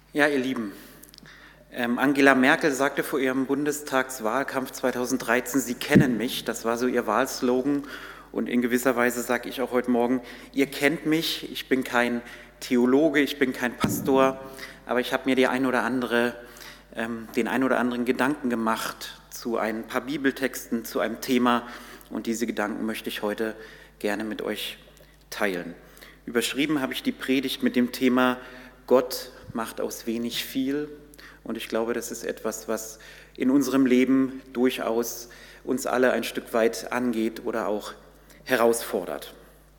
Ja, ihr Lieben, Angela Merkel sagte vor ihrem Bundestagswahlkampf 2013, Sie kennen mich, das war so ihr Wahlslogan. Und in gewisser Weise sage ich auch heute Morgen, ihr kennt mich, ich bin kein Theologe, ich bin kein Pastor, aber ich habe mir den ein oder anderen Gedanken gemacht zu ein paar Bibeltexten, zu einem Thema, und diese Gedanken möchte ich heute gerne mit euch teilen. Überschrieben habe ich die Predigt mit dem Thema Gott macht aus wenig viel, und ich glaube, das ist etwas, was in unserem Leben durchaus uns alle ein Stück weit angeht oder auch herausfordert.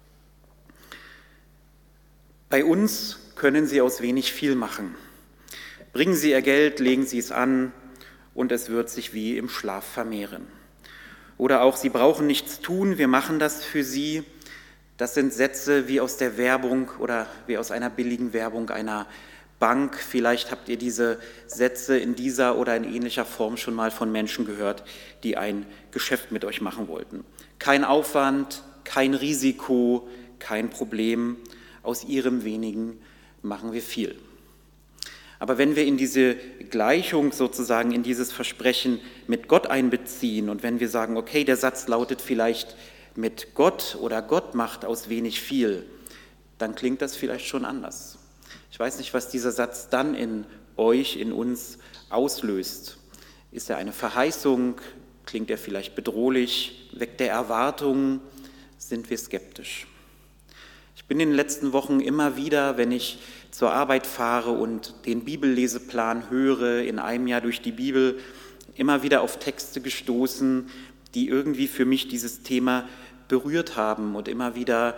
Bei uns können Sie aus wenig viel machen. Bringen Sie Ihr Geld, legen Sie es an und es wird sich wie im Schlaf vermehren. Oder auch, Sie brauchen nichts tun, wir machen das für Sie. Das sind Sätze wie aus der Werbung oder wie aus einer billigen Werbung einer Bank. Vielleicht habt ihr diese Sätze in dieser oder in ähnlicher Form schon mal von Menschen gehört, die ein Geschäft mit euch machen wollten. Kein Aufwand, kein Risiko, kein Problem. Aus ihrem wenigen machen wir viel. Aber wenn wir in diese Gleichung sozusagen, in dieses Versprechen mit Gott einbeziehen und wenn wir sagen, okay, der Satz lautet vielleicht mit Gott oder Gott macht aus wenig viel, dann klingt das vielleicht schon anders. Ich weiß nicht, was dieser Satz dann in euch, in uns auslöst. Ist er eine Verheißung? Klingt er vielleicht bedrohlich? Weckt er Erwartungen? Sind wir skeptisch? Ich bin in den letzten Wochen immer wieder, wenn ich zur Arbeit fahre und den Bibelleseplan höre, in einem Jahr durch die Bibel, immer wieder auf Texte gestoßen, die irgendwie für mich dieses Thema berührt haben und immer wieder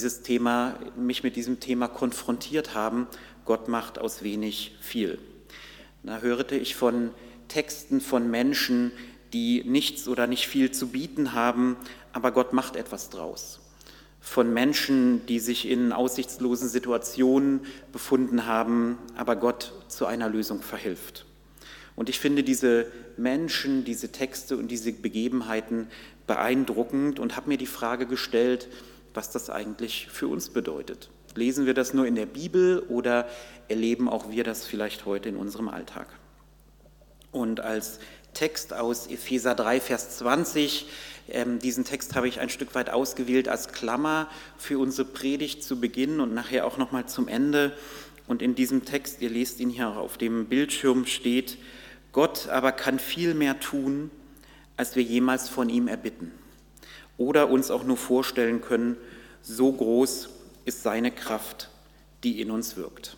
mich mit diesem Thema konfrontiert haben. Gott macht aus wenig viel. Da hörte ich von Texten von Menschen, die nichts oder nicht viel zu bieten haben, aber Gott macht etwas draus. Von Menschen, die sich in aussichtslosen Situationen befunden haben, aber Gott zu einer Lösung verhilft. Und ich finde diese Menschen, diese Texte und diese Begebenheiten beeindruckend und habe mir die Frage gestellt, was das eigentlich für uns bedeutet. Lesen wir das nur in der Bibel oder erleben auch wir das vielleicht heute in unserem Alltag? Und als Text aus Epheser 3, Vers 20, diesen Text habe ich ein Stück weit ausgewählt als Klammer für unsere Predigt zu Beginn und nachher auch nochmal zum Ende. Und in diesem Text, ihr lest ihn hier auch auf dem Bildschirm, steht: Gott aber kann viel mehr tun, als wir jemals von ihm erbitten oder uns auch nur vorstellen können. So groß ist seine Kraft, die in uns wirkt.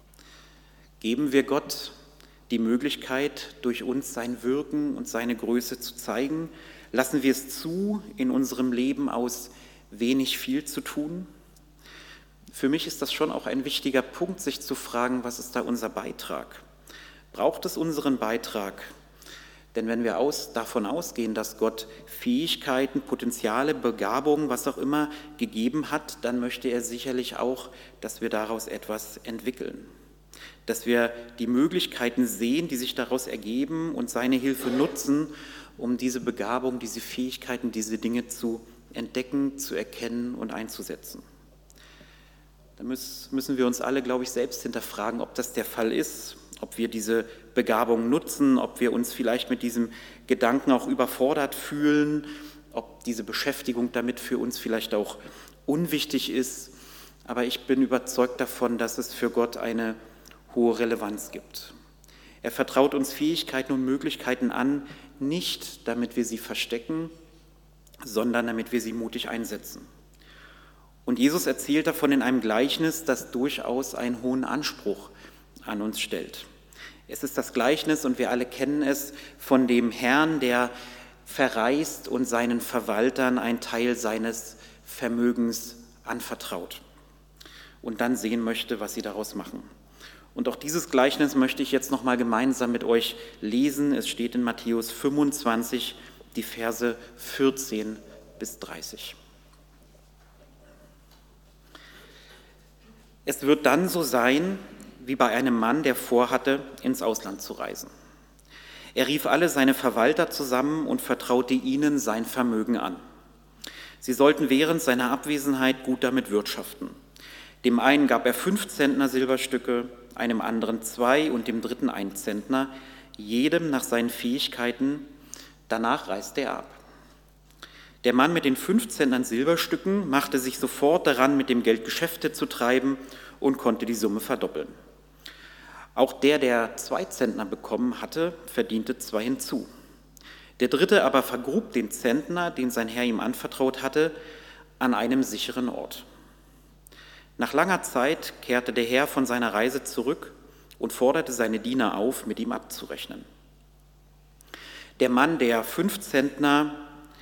Geben wir Gott die Möglichkeit, durch uns sein Wirken und seine Größe zu zeigen? Lassen wir es zu, in unserem Leben aus wenig viel zu tun? Für mich ist das schon auch ein wichtiger Punkt, sich zu fragen, was ist da unser Beitrag? Braucht es unseren Beitrag? Denn wenn wir davon ausgehen, dass Gott Fähigkeiten, Potenziale, Begabungen, was auch immer gegeben hat, dann möchte er sicherlich auch, dass wir daraus etwas entwickeln. Dass wir die Möglichkeiten sehen, die sich daraus ergeben und seine Hilfe nutzen, um diese Begabung, diese Fähigkeiten, diese Dinge zu entdecken, zu erkennen und einzusetzen. Da müssen wir uns alle, glaube ich, selbst hinterfragen, ob das der Fall ist, ob wir diese Begabung nutzen, ob wir uns vielleicht mit diesem Gedanken auch überfordert fühlen, ob diese Beschäftigung damit für uns vielleicht auch unwichtig ist. Aber ich bin überzeugt davon, dass es für Gott eine hohe Relevanz gibt. Er vertraut uns Fähigkeiten und Möglichkeiten an, nicht damit wir sie verstecken, sondern damit wir sie mutig einsetzen. Und Jesus erzählt davon in einem Gleichnis, das durchaus einen hohen Anspruch an uns stellt. Es ist das Gleichnis, und wir alle kennen es, von dem Herrn, der verreist und seinen Verwaltern einen Teil seines Vermögens anvertraut und dann sehen möchte, was sie daraus machen. Und auch dieses Gleichnis möchte ich jetzt nochmal gemeinsam mit euch lesen. Es steht in Matthäus 25, die Verse 14 bis 30. Es wird dann so sein, wie bei einem Mann, der vorhatte, ins Ausland zu reisen. Er rief alle seine Verwalter zusammen und vertraute ihnen sein Vermögen an. Sie sollten während seiner Abwesenheit gut damit wirtschaften. Dem einen gab er 5 Zentner Silberstücke, einem anderen 2 und dem dritten 1 Zentner, jedem nach seinen Fähigkeiten. Danach reiste er ab. Der Mann mit den 5 Zentnern Silberstücken machte sich sofort daran, mit dem Geld Geschäfte zu treiben und konnte die Summe verdoppeln. Auch der 2 Zentner bekommen hatte, verdiente 2 hinzu. Der dritte aber vergrub den Zentner, den sein Herr ihm anvertraut hatte, an einem sicheren Ort. Nach langer Zeit kehrte der Herr von seiner Reise zurück und forderte seine Diener auf, mit ihm abzurechnen. Der Mann, der 5 Zentner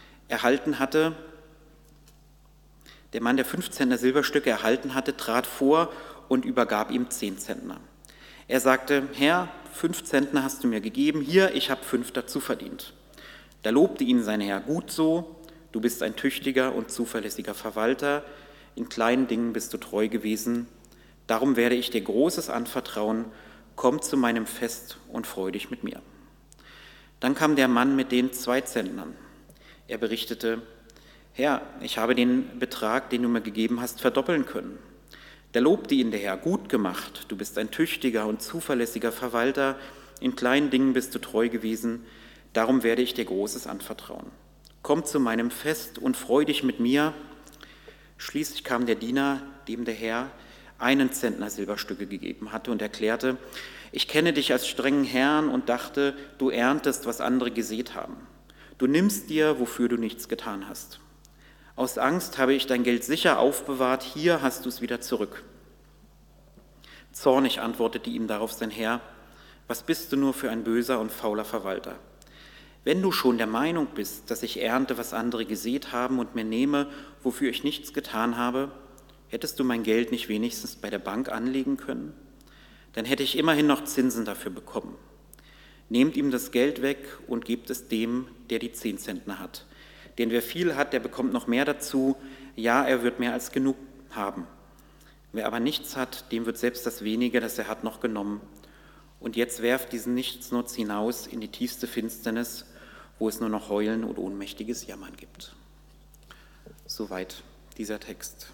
Silberstücke erhalten hatte, trat vor und übergab ihm 10 Zentner. Er sagte: Herr, 5 Zentner hast du mir gegeben, hier, ich habe 5 dazu verdient. Da lobte ihn sein Herr: Gut so, du bist ein tüchtiger und zuverlässiger Verwalter, in kleinen Dingen bist du treu gewesen, darum werde ich dir Großes anvertrauen, komm zu meinem Fest und freu dich mit mir. Dann kam der Mann mit den 2 Zentnern. Er berichtete: Herr, ich habe den Betrag, den du mir gegeben hast, verdoppeln können. Da lobte ihn der Herr: Gut gemacht, du bist ein tüchtiger und zuverlässiger Verwalter, in kleinen Dingen bist du treu gewesen, darum werde ich dir Großes anvertrauen. Komm zu meinem Fest und freu dich mit mir. Schließlich kam der Diener, dem der Herr 1 Zentner Silberstücke gegeben hatte, und erklärte: Ich kenne dich als strengen Herrn und dachte, du erntest, was andere gesät haben. Du nimmst dir, wofür du nichts getan hast. Aus Angst habe ich dein Geld sicher aufbewahrt, hier hast du es wieder zurück. Zornig antwortete ihm darauf sein Herr: Was bist du nur für ein böser und fauler Verwalter? Wenn du schon der Meinung bist, dass ich ernte, was andere gesät haben, und mir nehme, wofür ich nichts getan habe, hättest du mein Geld nicht wenigstens bei der Bank anlegen können? Dann hätte ich immerhin noch Zinsen dafür bekommen. Nehmt ihm das Geld weg und gebt es dem, der die 10 Zentner hat. Denn wer viel hat, der bekommt noch mehr dazu. Ja, er wird mehr als genug haben. Wer aber nichts hat, dem wird selbst das Wenige, das er hat, noch genommen. Und jetzt werft diesen Nichtsnutz hinaus in die tiefste Finsternis, wo es nur noch Heulen und ohnmächtiges Jammern gibt. Soweit dieser Text.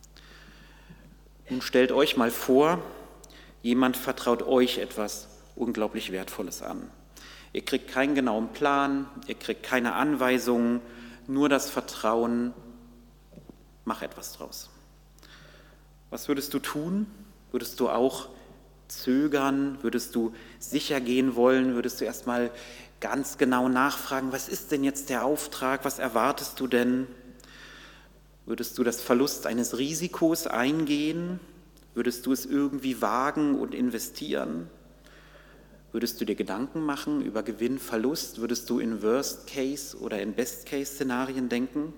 Nun stellt euch mal vor, jemand vertraut euch etwas unglaublich Wertvolles an. Ihr kriegt keinen genauen Plan, ihr kriegt keine Anweisungen, nur das Vertrauen: Mach etwas draus. Was würdest du tun? Würdest du auch zögern? Würdest du sicher gehen wollen? Würdest du erstmal ganz genau nachfragen: Was ist denn jetzt der Auftrag? Was erwartest du denn? Würdest du das Verlust eines Risikos eingehen? Würdest du es irgendwie wagen und investieren? Würdest du dir Gedanken machen über Gewinn, Verlust? Würdest du in Worst-Case- oder in Best-Case-Szenarien denken?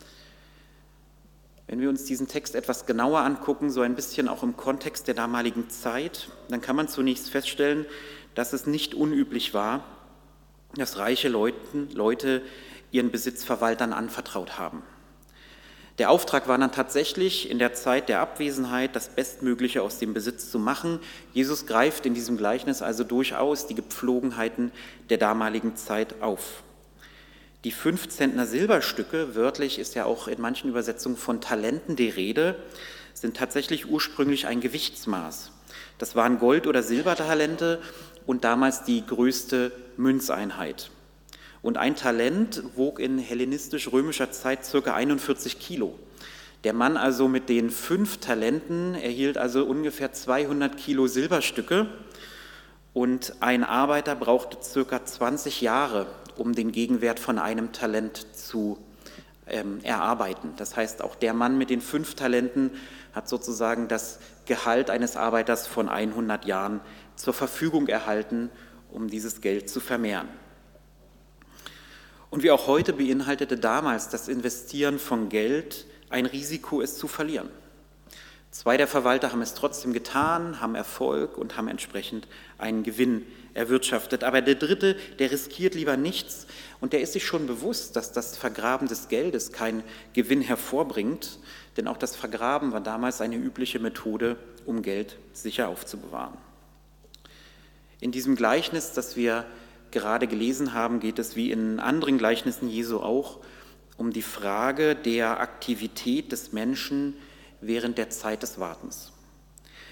Wenn wir uns diesen Text etwas genauer angucken, so ein bisschen auch im Kontext der damaligen Zeit, dann kann man zunächst feststellen, dass es nicht unüblich war, dass reiche Leute ihren Besitz Verwaltern anvertraut haben. Der Auftrag war dann tatsächlich, in der Zeit der Abwesenheit das Bestmögliche aus dem Besitz zu machen. Jesus greift in diesem Gleichnis also durchaus die Gepflogenheiten der damaligen Zeit auf. Die 5 Zentner Silberstücke, wörtlich ist ja auch in manchen Übersetzungen von Talenten die Rede, sind tatsächlich ursprünglich ein Gewichtsmaß. Das waren Gold- oder Silbertalente und damals die größte Münzeinheit. Und ein Talent wog in hellenistisch-römischer Zeit ca. 41 Kilo. Der Mann also mit den 5 Talenten erhielt also ungefähr 200 Kilo Silberstücke, und ein Arbeiter brauchte ca. 20 Jahre, um den Gegenwert von einem Talent zu erarbeiten. Das heißt, auch der Mann mit den 5 Talenten hat sozusagen das Gehalt eines Arbeiters von 100 Jahren zur Verfügung erhalten, um dieses Geld zu vermehren. Und wie auch heute beinhaltete damals das Investieren von Geld ein Risiko, es zu verlieren. 2 der Verwalter haben es trotzdem getan, haben Erfolg und haben entsprechend einen Gewinn erwirtschaftet. Aber der dritte, der riskiert lieber nichts, und der ist sich schon bewusst, dass das Vergraben des Geldes keinen Gewinn hervorbringt, denn auch das Vergraben war damals eine übliche Methode, um Geld sicher aufzubewahren. In diesem Gleichnis, das wir gerade gelesen haben, geht es wie in anderen Gleichnissen Jesu auch um die Frage der Aktivität des Menschen während der Zeit des Wartens.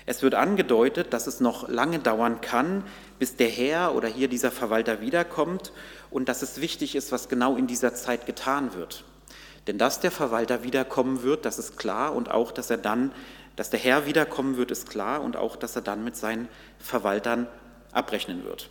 Es wird angedeutet, dass es noch lange dauern kann, bis der Herr oder hier dieser Verwalter wiederkommt und dass es wichtig ist, was genau in dieser Zeit getan wird. Denn dass der Verwalter wiederkommen wird, das ist klar, und auch, dass der Herr wiederkommen wird, ist klar, und auch, dass er dann mit seinen Verwaltern abrechnen wird.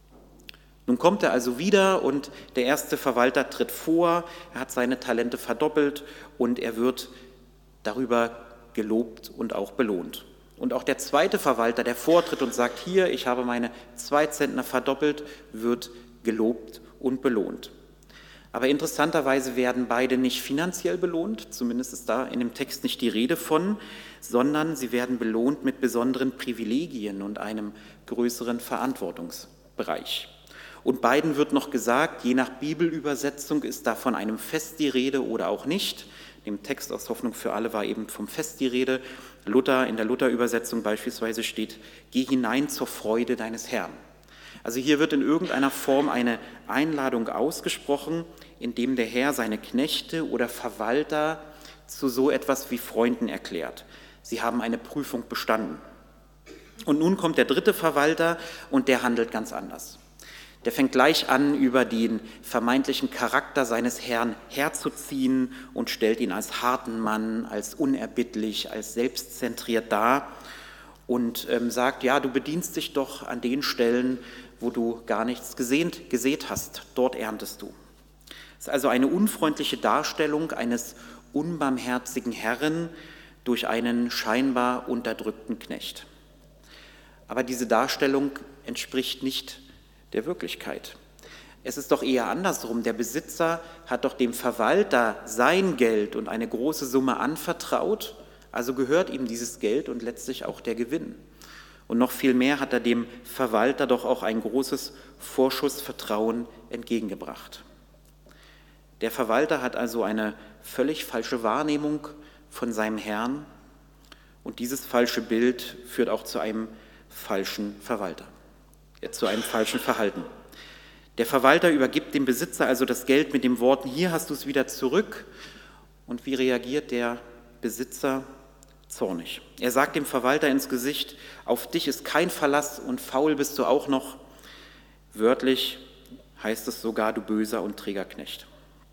Nun kommt er also wieder und der erste Verwalter tritt vor, er hat seine Talente verdoppelt und er wird darüber gelobt und auch belohnt. Und auch der zweite Verwalter, der vortritt und sagt, hier, ich habe meine 2 Zentner verdoppelt, wird gelobt und belohnt. Aber interessanterweise werden beide nicht finanziell belohnt, zumindest ist da in dem Text nicht die Rede von, sondern sie werden belohnt mit besonderen Privilegien und einem größeren Verantwortungsbereich. Und beiden wird noch gesagt, je nach Bibelübersetzung ist da von einem Fest die Rede oder auch nicht. Im Text aus Hoffnung für alle war eben vom Fest die Rede. In der Luther-Übersetzung beispielsweise steht, geh hinein zur Freude deines Herrn. Also hier wird in irgendeiner Form eine Einladung ausgesprochen, indem der Herr seine Knechte oder Verwalter zu so etwas wie Freunden erklärt. Sie haben eine Prüfung bestanden. Und nun kommt der dritte Verwalter und der handelt ganz anders. Der fängt gleich an, über den vermeintlichen Charakter seines Herrn herzuziehen und stellt ihn als harten Mann, als unerbittlich, als selbstzentriert dar und sagt, ja, du bedienst dich doch an den Stellen, wo du gar nichts gesät hast, dort erntest du. Es ist also eine unfreundliche Darstellung eines unbarmherzigen Herren durch einen scheinbar unterdrückten Knecht. Aber diese Darstellung entspricht nicht der Wirklichkeit. Es ist doch eher andersrum. Der Besitzer hat doch dem Verwalter sein Geld und eine große Summe anvertraut, also gehört ihm dieses Geld und letztlich auch der Gewinn. Und noch viel mehr hat er dem Verwalter doch auch ein großes Vorschussvertrauen entgegengebracht. Der Verwalter hat also eine völlig falsche Wahrnehmung von seinem Herrn und dieses falsche Bild führt auch zu einem falschen Verwalter. Zu einem falschen Verhalten. Der Verwalter übergibt dem Besitzer also das Geld mit den Worten, hier hast du es wieder zurück. Und wie reagiert der Besitzer? Zornig. Er sagt dem Verwalter ins Gesicht, auf dich ist kein Verlass und faul bist du auch noch. Wörtlich heißt es sogar, du böser und träger Knecht.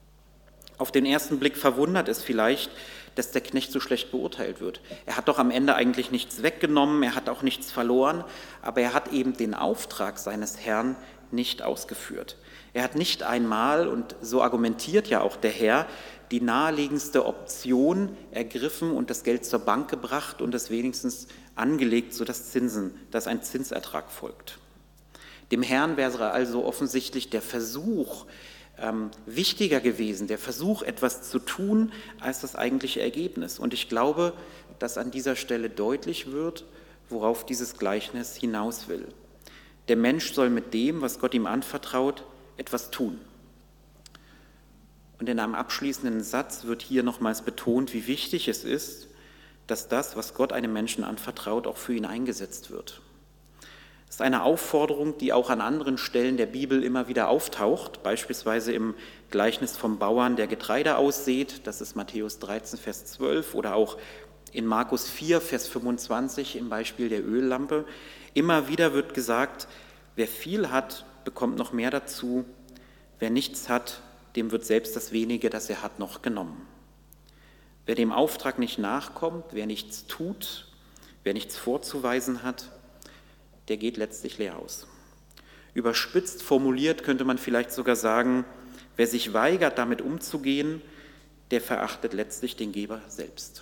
Auf den ersten Blick verwundert es vielleicht, dass der Knecht so schlecht beurteilt wird. Er hat doch am Ende eigentlich nichts weggenommen, er hat auch nichts verloren, aber er hat eben den Auftrag seines Herrn nicht ausgeführt. Er hat nicht einmal, und so argumentiert ja auch der Herr, die naheliegendste Option ergriffen und das Geld zur Bank gebracht und es wenigstens angelegt, sodass ein Zinsertrag folgt. Dem Herrn wäre also offensichtlich der Versuch wichtiger gewesen, der Versuch, etwas zu tun, als das eigentliche Ergebnis. Und ich glaube, dass an dieser Stelle deutlich wird, worauf dieses Gleichnis hinaus will. Der Mensch soll mit dem, was Gott ihm anvertraut, etwas tun. Und in einem abschließenden Satz wird hier nochmals betont, wie wichtig es ist, dass das, was Gott einem Menschen anvertraut, auch für ihn eingesetzt wird. Das ist eine Aufforderung, die auch an anderen Stellen der Bibel immer wieder auftaucht, beispielsweise im Gleichnis vom Bauern, der Getreide aussät, das ist Matthäus 13, Vers 12, oder auch in Markus 4, Vers 25 im Beispiel der Öllampe. Immer wieder wird gesagt, wer viel hat, bekommt noch mehr dazu, wer nichts hat, dem wird selbst das wenige, das er hat, noch genommen. Wer dem Auftrag nicht nachkommt, wer nichts tut, wer nichts vorzuweisen hat, der geht letztlich leer aus. Überspitzt formuliert könnte man vielleicht sogar sagen, wer sich weigert, damit umzugehen, der verachtet letztlich den Geber selbst.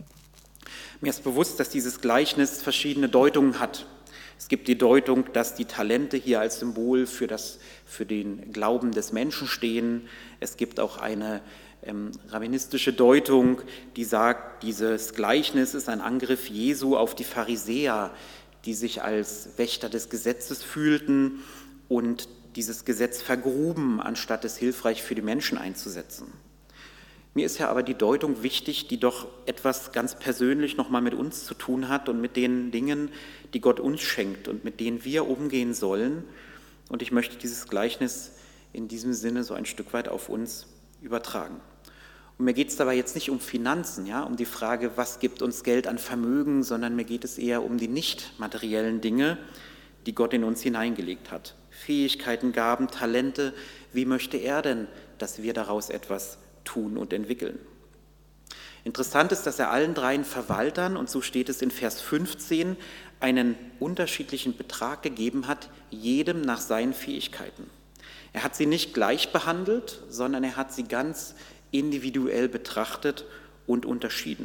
Mir ist bewusst, dass dieses Gleichnis verschiedene Deutungen hat. Es gibt die Deutung, dass die Talente hier als Symbol für den Glauben des Menschen stehen. Es gibt auch eine rabbinistische Deutung, die sagt, dieses Gleichnis ist ein Angriff Jesu auf die Pharisäer, die sich als Wächter des Gesetzes fühlten und dieses Gesetz vergruben, anstatt es hilfreich für die Menschen einzusetzen. Mir ist ja aber die Deutung wichtig, die doch etwas ganz persönlich nochmal mit uns zu tun hat und mit den Dingen, die Gott uns schenkt und mit denen wir umgehen sollen. Und ich möchte dieses Gleichnis in diesem Sinne so ein Stück weit auf uns übertragen. Und mir geht es dabei jetzt nicht um Finanzen, ja, um die Frage, was gibt uns Geld an Vermögen, sondern mir geht es eher um die nicht materiellen Dinge, die Gott in uns hineingelegt hat. Fähigkeiten, Gaben, Talente. Wie möchte er denn, dass wir daraus etwas tun und entwickeln? Interessant ist, dass er allen dreien Verwaltern, und so steht es in Vers 15, einen unterschiedlichen Betrag gegeben hat, jedem nach seinen Fähigkeiten. Er hat sie nicht gleich behandelt, sondern er hat sie ganz individuell betrachtet und unterschieden.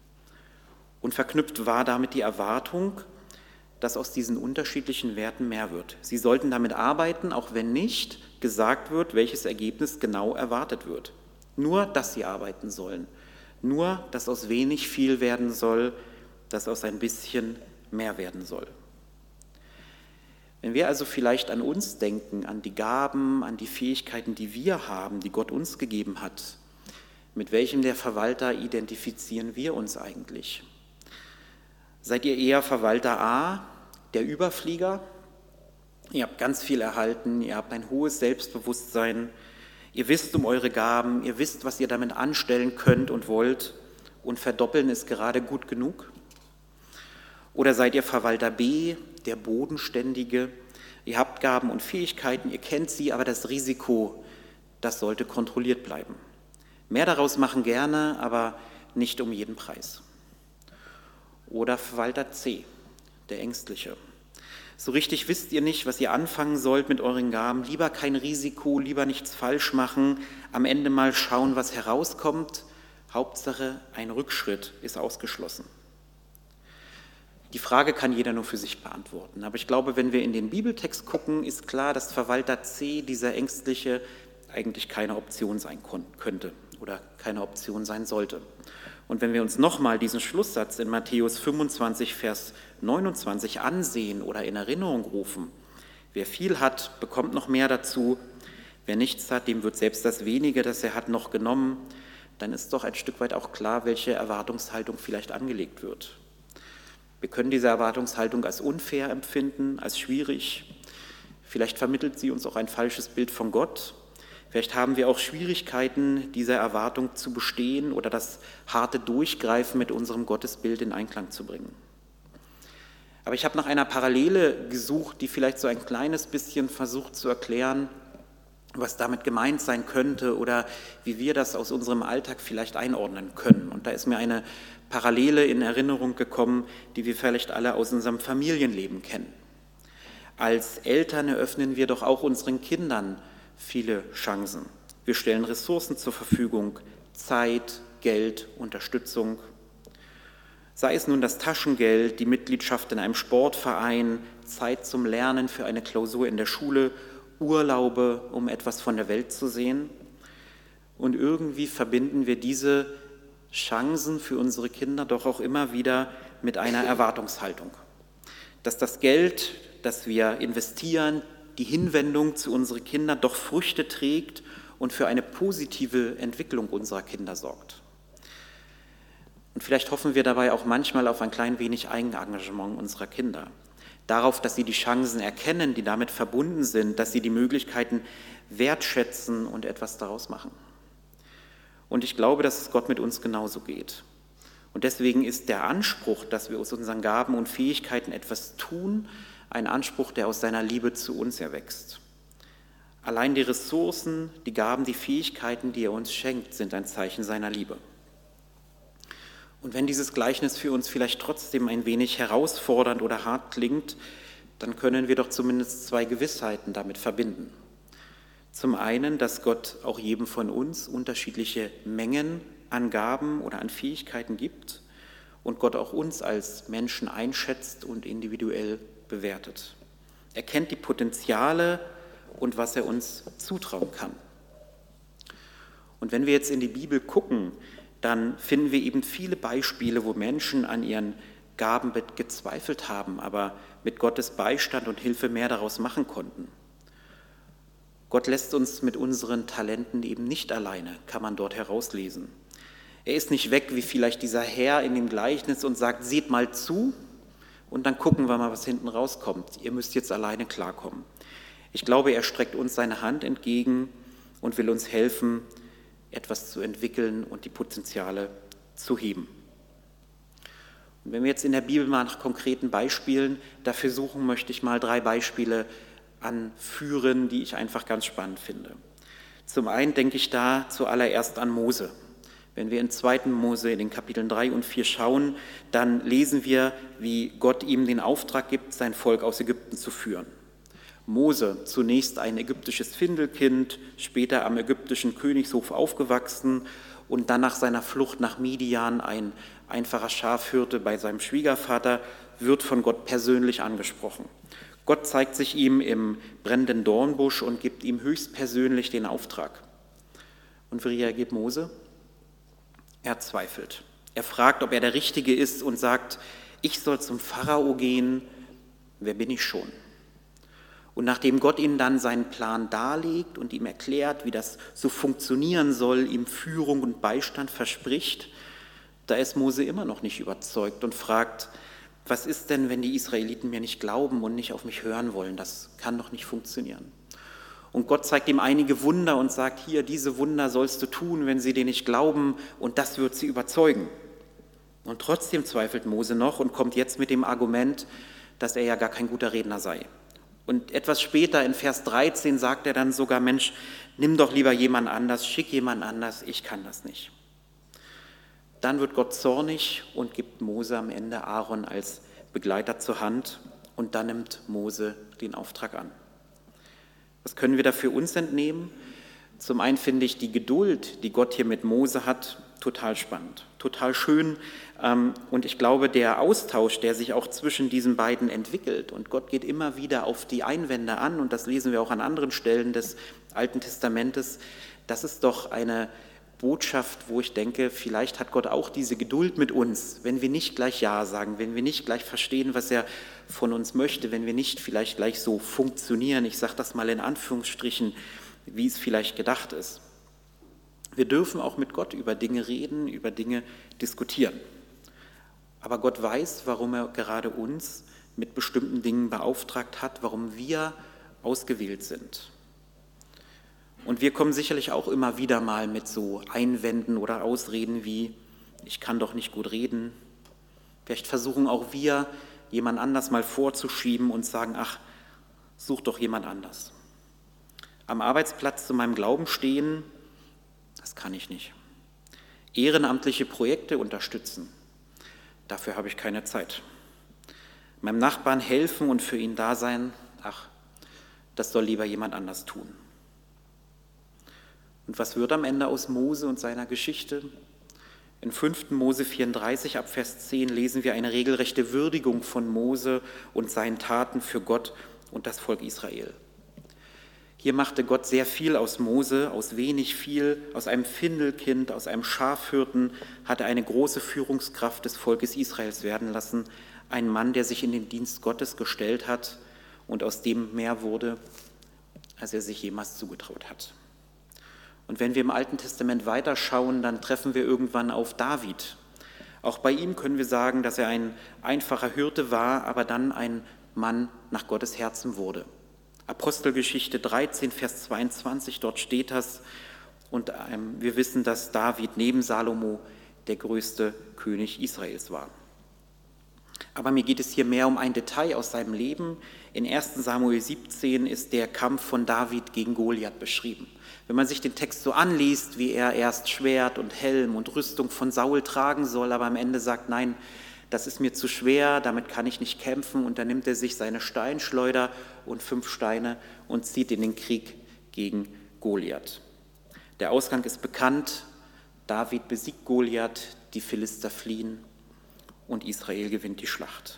Und verknüpft war damit die Erwartung, dass aus diesen unterschiedlichen Werten mehr wird. Sie sollten damit arbeiten, auch wenn nicht gesagt wird, welches Ergebnis genau erwartet wird. Nur, dass sie arbeiten sollen. Nur, dass aus wenig viel werden soll, dass aus ein bisschen mehr werden soll. Wenn wir also vielleicht an uns denken, an die Gaben, an die Fähigkeiten, die wir haben, die Gott uns gegeben hat, mit welchem der Verwalter identifizieren wir uns eigentlich? Seid ihr eher Verwalter A, der Überflieger? Ihr habt ganz viel erhalten, ihr habt ein hohes Selbstbewusstsein, ihr wisst um eure Gaben, ihr wisst, was ihr damit anstellen könnt und wollt, und verdoppeln ist gerade gut genug? Oder seid ihr Verwalter B, der Bodenständige? Ihr habt Gaben und Fähigkeiten, ihr kennt sie, aber das Risiko, das sollte kontrolliert bleiben. Mehr daraus machen gerne, aber nicht um jeden Preis. Oder Verwalter C, der Ängstliche. So richtig wisst ihr nicht, was ihr anfangen sollt mit euren Gaben. Lieber kein Risiko, lieber nichts falsch machen. Am Ende mal schauen, was herauskommt. Hauptsache, ein Rückschritt ist ausgeschlossen. Die Frage kann jeder nur für sich beantworten. Aber ich glaube, wenn wir in den Bibeltext gucken, ist klar, dass Verwalter C, dieser Ängstliche, eigentlich keine Option sein könnte oder keine Option sein sollte. Und wenn wir uns nochmal diesen Schlusssatz in Matthäus 25, Vers 29 ansehen oder in Erinnerung rufen, wer viel hat, bekommt noch mehr dazu, wer nichts hat, dem wird selbst das Wenige, das er hat, noch genommen, dann ist doch ein Stück weit auch klar, welche Erwartungshaltung vielleicht angelegt wird. Wir können diese Erwartungshaltung als unfair empfinden, als schwierig. Vielleicht vermittelt sie uns auch ein falsches Bild von Gott. Vielleicht haben wir auch Schwierigkeiten, dieser Erwartung zu bestehen oder das harte Durchgreifen mit unserem Gottesbild in Einklang zu bringen. Aber ich habe nach einer Parallele gesucht, die vielleicht so ein kleines bisschen versucht zu erklären, was damit gemeint sein könnte oder wie wir das aus unserem Alltag vielleicht einordnen können. Und da ist mir eine Parallele in Erinnerung gekommen, die wir vielleicht alle aus unserem Familienleben kennen. Als Eltern eröffnen wir doch auch unseren Kindern viele Chancen. Wir stellen Ressourcen zur Verfügung, Zeit, Geld, Unterstützung. Sei es nun das Taschengeld, die Mitgliedschaft in einem Sportverein, Zeit zum Lernen für eine Klausur in der Schule, Urlaube, um etwas von der Welt zu sehen. Und irgendwie verbinden wir diese Chancen für unsere Kinder doch auch immer wieder mit einer Erwartungshaltung. Dass das Geld, das wir investieren, die Hinwendung zu unseren Kindern doch Früchte trägt und für eine positive Entwicklung unserer Kinder sorgt. Und vielleicht hoffen wir dabei auch manchmal auf ein klein wenig Eigenengagement unserer Kinder. Darauf, dass sie die Chancen erkennen, die damit verbunden sind, dass sie die Möglichkeiten wertschätzen und etwas daraus machen. Und ich glaube, dass es Gott mit uns genauso geht. Und deswegen ist der Anspruch, dass wir aus unseren Gaben und Fähigkeiten etwas tun, ein Anspruch, der aus seiner Liebe zu uns erwächst. Allein die Ressourcen, die Gaben, die Fähigkeiten, die er uns schenkt, sind ein Zeichen seiner Liebe. Und wenn dieses Gleichnis für uns vielleicht trotzdem ein wenig herausfordernd oder hart klingt, dann können wir doch zumindest zwei Gewissheiten damit verbinden. Zum einen, dass Gott auch jedem von uns unterschiedliche Mengen an Gaben oder an Fähigkeiten gibt und Gott auch uns als Menschen einschätzt und individuell bewertet. Er kennt die Potenziale und was er uns zutrauen kann. Und wenn wir jetzt in die Bibel gucken, dann finden wir eben viele Beispiele, wo Menschen an ihren Gaben gezweifelt haben, aber mit Gottes Beistand und Hilfe mehr daraus machen konnten. Gott lässt uns mit unseren Talenten eben nicht alleine, kann man dort herauslesen. Er ist nicht weg, wie vielleicht dieser Herr in dem Gleichnis und sagt, seht mal zu und dann gucken wir mal, was hinten rauskommt. Ihr müsst jetzt alleine klarkommen. Ich glaube, er streckt uns seine Hand entgegen und will uns helfen, etwas zu entwickeln und die Potenziale zu heben. Und wenn wir jetzt in der Bibel mal nach konkreten Beispielen dafür suchen, möchte ich mal 3 Beispiele anführen, die ich einfach ganz spannend finde. Zum einen denke ich da zuallererst an Mose. Wenn wir in 2. Mose in den Kapiteln 3 und 4 schauen, dann lesen wir, wie Gott ihm den Auftrag gibt, sein Volk aus Ägypten zu führen. Mose, zunächst ein ägyptisches Findelkind, später am ägyptischen Königshof aufgewachsen und dann nach seiner Flucht nach Midian ein einfacher Schafhirte bei seinem Schwiegervater, wird von Gott persönlich angesprochen. Gott zeigt sich ihm im brennenden Dornbusch und gibt ihm höchstpersönlich den Auftrag. Und wie reagiert Mose? Er zweifelt. Er fragt, ob er der Richtige ist und sagt, ich soll zum Pharao gehen, wer bin ich schon? Und nachdem Gott ihm dann seinen Plan darlegt und ihm erklärt, wie das so funktionieren soll, ihm Führung und Beistand verspricht, da ist Mose immer noch nicht überzeugt und fragt, was ist denn, wenn die Israeliten mir nicht glauben und nicht auf mich hören wollen? Das kann doch nicht funktionieren. Und Gott zeigt ihm einige Wunder und sagt, hier, diese Wunder sollst du tun, wenn sie dir nicht glauben, und das wird sie überzeugen. Und trotzdem zweifelt Mose noch und kommt jetzt mit dem Argument, dass er ja gar kein guter Redner sei. Und etwas später in Vers 13 sagt er dann sogar, Mensch, nimm doch lieber jemand anders, schick jemand anders, ich kann das nicht. Dann wird Gott zornig und gibt Mose am Ende Aaron als Begleiter zur Hand und dann nimmt Mose den Auftrag an. Was können wir da für uns entnehmen? Zum einen finde ich die Geduld, die Gott hier mit Mose hat, total spannend, total schön. Und ich glaube, der Austausch, der sich auch zwischen diesen beiden entwickelt, und Gott geht immer wieder auf die Einwände an, und das lesen wir auch an anderen Stellen des Alten Testamentes, das ist doch eine Botschaft, wo ich denke, vielleicht hat Gott auch diese Geduld mit uns, wenn wir nicht gleich Ja sagen, wenn wir nicht gleich verstehen, was er von uns möchte, wenn wir nicht vielleicht gleich so funktionieren, ich sage das mal in Anführungsstrichen, wie es vielleicht gedacht ist. Wir dürfen auch mit Gott über Dinge reden, über Dinge diskutieren. Aber Gott weiß, warum er gerade uns mit bestimmten Dingen beauftragt hat, warum wir ausgewählt sind. Und wir kommen sicherlich auch immer wieder mal mit so Einwänden oder Ausreden wie, ich kann doch nicht gut reden. Vielleicht versuchen auch wir, jemand anders mal vorzuschieben und sagen, ach, such doch jemand anders. Am Arbeitsplatz zu meinem Glauben stehen, das kann ich nicht. Ehrenamtliche Projekte unterstützen, dafür habe ich keine Zeit. Meinem Nachbarn helfen und für ihn da sein, ach, das soll lieber jemand anders tun. Und was wird am Ende aus Mose und seiner Geschichte? In 5. Mose 34 ab Vers 10 lesen wir eine regelrechte Würdigung von Mose und seinen Taten für Gott und das Volk Israel. Hier machte Gott sehr viel aus Mose, aus wenig viel, aus einem Findelkind, aus einem Schafhirten, hat er eine große Führungskraft des Volkes Israels werden lassen, ein Mann, der sich in den Dienst Gottes gestellt hat und aus dem mehr wurde, als er sich jemals zugetraut hat. Und wenn wir im Alten Testament weiterschauen, dann treffen wir irgendwann auf David. Auch bei ihm können wir sagen, dass er ein einfacher Hirte war, aber dann ein Mann nach Gottes Herzen wurde. Apostelgeschichte 13, Vers 22, dort steht das. Und wir wissen, dass David neben Salomo der größte König Israels war. Aber mir geht es hier mehr um ein Detail aus seinem Leben. In 1. Samuel 17 ist der Kampf von David gegen Goliath beschrieben. Wenn man sich den Text so anliest, wie er erst Schwert und Helm und Rüstung von Saul tragen soll, aber am Ende sagt, nein, das ist mir zu schwer, damit kann ich nicht kämpfen. Und dann nimmt er sich seine Steinschleuder und 5 Steine und zieht in den Krieg gegen Goliath. Der Ausgang ist bekannt, David besiegt Goliath, die Philister fliehen und Israel gewinnt die Schlacht.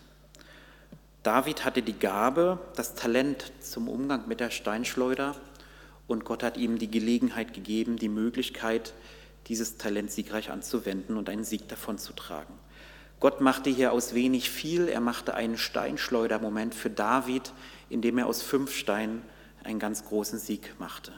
David hatte die Gabe, das Talent zum Umgang mit der Steinschleuder, und Gott hat ihm die Gelegenheit gegeben, die Möglichkeit, dieses Talent siegreich anzuwenden und einen Sieg davon zu tragen. Gott machte hier aus wenig viel, er machte einen Steinschleudermoment für David, indem er aus 5 Steinen einen ganz großen Sieg machte.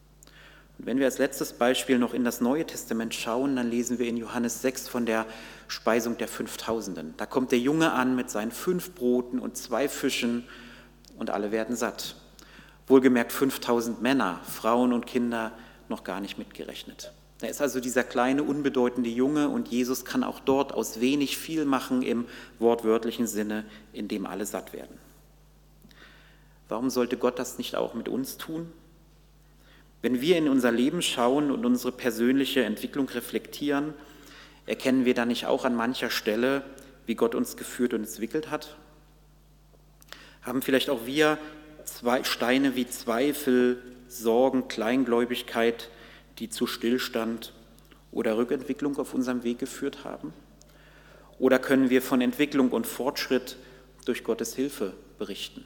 Und wenn wir als letztes Beispiel noch in das Neue Testament schauen, dann lesen wir in Johannes 6 von der Speisung der 5000. Da kommt der Junge an mit seinen 5 Broten und 2 Fischen und alle werden satt. Wohlgemerkt 5000 Männer, Frauen und Kinder noch gar nicht mitgerechnet. Da ist also dieser kleine, unbedeutende Junge und Jesus kann auch dort aus wenig viel machen im wortwörtlichen Sinne, in dem alle satt werden. Warum sollte Gott das nicht auch mit uns tun? Wenn wir in unser Leben schauen und unsere persönliche Entwicklung reflektieren, erkennen wir da nicht auch an mancher Stelle, wie Gott uns geführt und entwickelt hat? Haben vielleicht auch wir Steine wie Zweifel, Sorgen, Kleingläubigkeit, die zu Stillstand oder Rückentwicklung auf unserem Weg geführt haben? Oder können wir von Entwicklung und Fortschritt durch Gottes Hilfe berichten?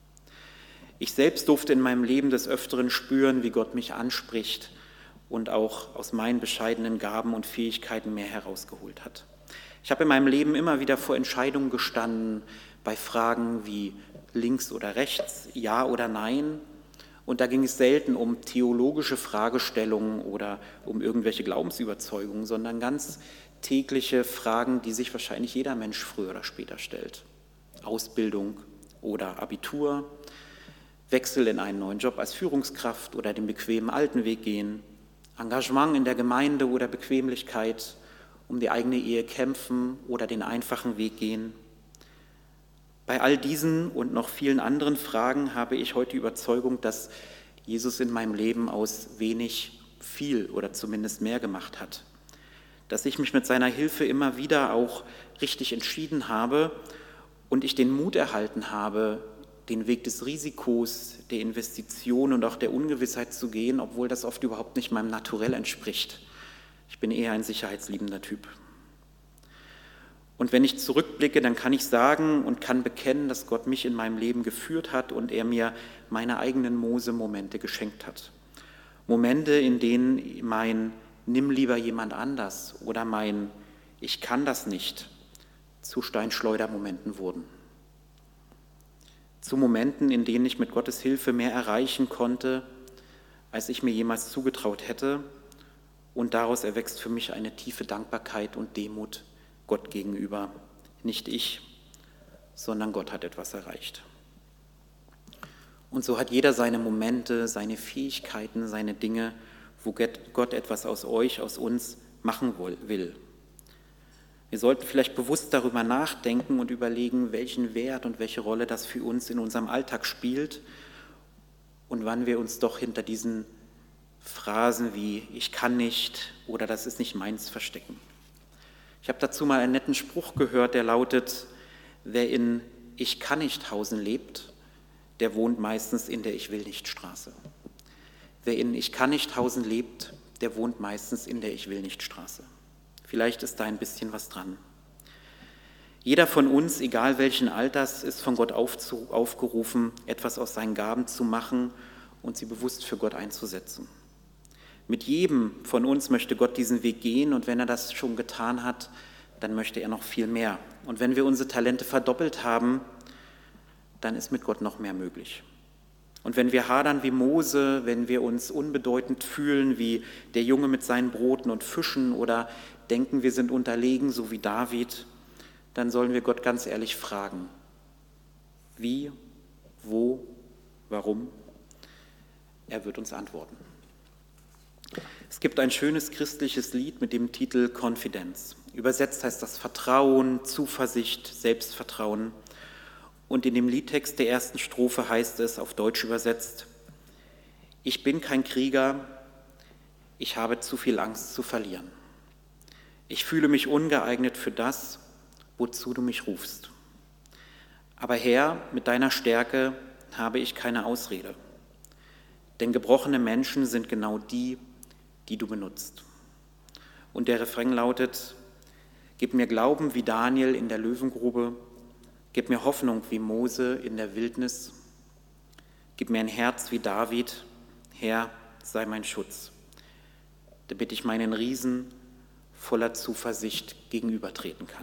Ich selbst durfte in meinem Leben des Öfteren spüren, wie Gott mich anspricht und auch aus meinen bescheidenen Gaben und Fähigkeiten mehr herausgeholt hat. Ich habe in meinem Leben immer wieder vor Entscheidungen gestanden, bei Fragen wie links oder rechts, ja oder nein. Und da ging es selten um theologische Fragestellungen oder um irgendwelche Glaubensüberzeugungen, sondern ganz tägliche Fragen, die sich wahrscheinlich jeder Mensch früher oder später stellt. Ausbildung oder Abitur, Wechsel in einen neuen Job als Führungskraft oder den bequemen alten Weg gehen, Engagement in der Gemeinde oder Bequemlichkeit, um die eigene Ehe kämpfen oder den einfachen Weg gehen. Bei all diesen und noch vielen anderen Fragen habe ich heute die Überzeugung, dass Jesus in meinem Leben aus wenig viel oder zumindest mehr gemacht hat. Dass ich mich mit seiner Hilfe immer wieder auch richtig entschieden habe und ich den Mut erhalten habe, den Weg des Risikos, der Investition und auch der Ungewissheit zu gehen, obwohl das oft überhaupt nicht meinem Naturell entspricht. Ich bin eher ein sicherheitsliebender Typ. Und wenn ich zurückblicke, dann kann ich sagen und kann bekennen, dass Gott mich in meinem Leben geführt hat und er mir meine eigenen Mose-Momente geschenkt hat. Momente, in denen mein "Nimm lieber jemand anders" oder mein "Ich kann das nicht" zu Steinschleudermomenten wurden. Zu Momenten, in denen ich mit Gottes Hilfe mehr erreichen konnte, als ich mir jemals zugetraut hätte. Und daraus erwächst für mich eine tiefe Dankbarkeit und Demut Gott gegenüber. Nicht ich, sondern Gott hat etwas erreicht. Und so hat jeder seine Momente, seine Fähigkeiten, seine Dinge, wo Gott etwas aus euch, aus uns machen will. Wir sollten vielleicht bewusst darüber nachdenken und überlegen, welchen Wert und welche Rolle das für uns in unserem Alltag spielt und wann wir uns doch hinter diesen Phrasen wie "ich kann nicht" oder "das ist nicht meins" verstecken. Ich habe dazu mal einen netten Spruch gehört, der lautet: Wer in "Ich kann nicht" Hausen lebt, der wohnt meistens in der "Ich will nicht" Straße. Wer in "Ich kann nicht" Hausen lebt, der wohnt meistens in der "Ich will nicht" Straße. Vielleicht ist da ein bisschen was dran. Jeder von uns, egal welchen Alters, ist von Gott aufgerufen, etwas aus seinen Gaben zu machen und sie bewusst für Gott einzusetzen. Mit jedem von uns möchte Gott diesen Weg gehen und wenn er das schon getan hat, dann möchte er noch viel mehr. Und wenn wir unsere Talente verdoppelt haben, dann ist mit Gott noch mehr möglich. Und wenn wir hadern wie Mose, wenn wir uns unbedeutend fühlen wie der Junge mit seinen Broten und Fischen oder denken, wir sind unterlegen, so wie David, dann sollen wir Gott ganz ehrlich fragen: Wie, wo, warum? Er wird uns antworten. Es gibt ein schönes christliches Lied mit dem Titel Confidence. Übersetzt heißt das Vertrauen, Zuversicht, Selbstvertrauen. Und in dem Liedtext der ersten Strophe heißt es, auf Deutsch übersetzt: Ich bin kein Krieger, ich habe zu viel Angst zu verlieren. Ich fühle mich ungeeignet für das, wozu du mich rufst. Aber Herr, mit deiner Stärke habe ich keine Ausrede. Denn gebrochene Menschen sind genau die, die du benutzt. Und der Refrain lautet: Gib mir Glauben wie Daniel in der Löwengrube, gib mir Hoffnung wie Mose in der Wildnis, gib mir ein Herz wie David, Herr, sei mein Schutz, damit ich meinen Riesen voller Zuversicht gegenübertreten kann.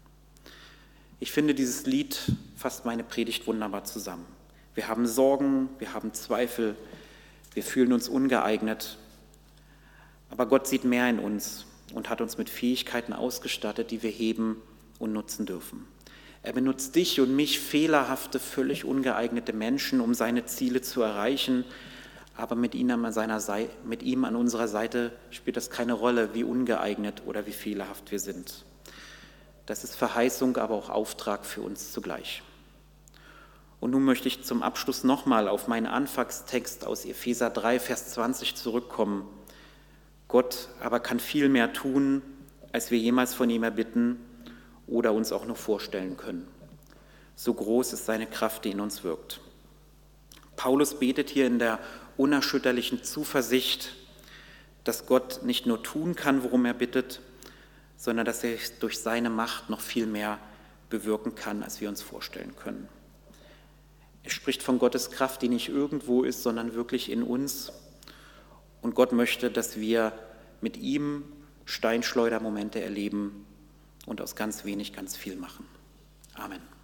Ich finde, dieses Lied fasst meine Predigt wunderbar zusammen. Wir haben Sorgen, wir haben Zweifel, wir fühlen uns ungeeignet, aber Gott sieht mehr in uns und hat uns mit Fähigkeiten ausgestattet, die wir heben und nutzen dürfen. Er benutzt dich und mich, fehlerhafte, völlig ungeeignete Menschen, um seine Ziele zu erreichen, aber mit ihm an unserer Seite spielt es keine Rolle, wie ungeeignet oder wie fehlerhaft wir sind. Das ist Verheißung, aber auch Auftrag für uns zugleich. Und nun möchte ich zum Abschluss nochmal auf meinen Anfangstext aus Epheser 3, Vers 20 zurückkommen. Gott aber kann viel mehr tun, als wir jemals von ihm erbitten oder uns auch nur vorstellen können. So groß ist seine Kraft, die in uns wirkt. Paulus betet hier in der unerschütterlichen Zuversicht, dass Gott nicht nur tun kann, worum er bittet, sondern dass er durch seine Macht noch viel mehr bewirken kann, als wir uns vorstellen können. Er spricht von Gottes Kraft, die nicht irgendwo ist, sondern wirklich in uns. Und Gott möchte, dass wir mit ihm Steinschleudermomente erleben und aus ganz wenig ganz viel machen. Amen.